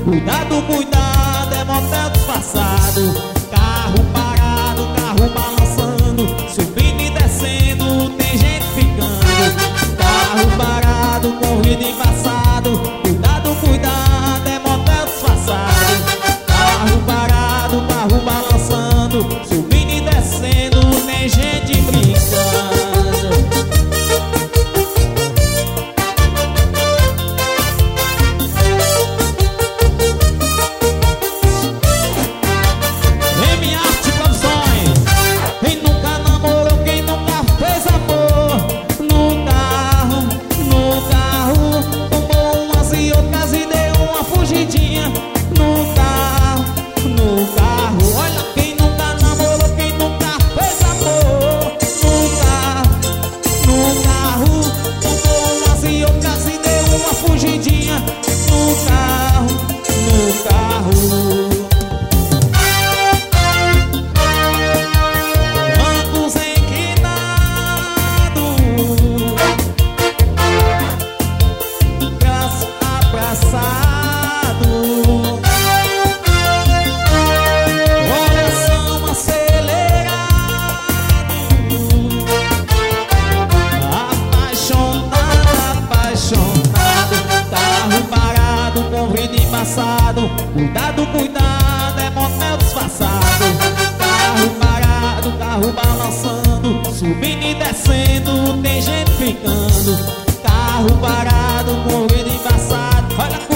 Cuidado, cuidado, é motel disfarçado. Carro parado, carro balançando, subindo e descendo, tem gente ficando. Carro parado, corrida embaçado. Cuidado, cuidado, é motel disfarçado. Carro parado, carro balançando, subindo e descendo, tem gente brincando. Cuidado, cuidado, é motel disfarçado. Carro parado, carro balançando, subindo e descendo, tem gente ficando. Carro parado, corrida embaçado. Olha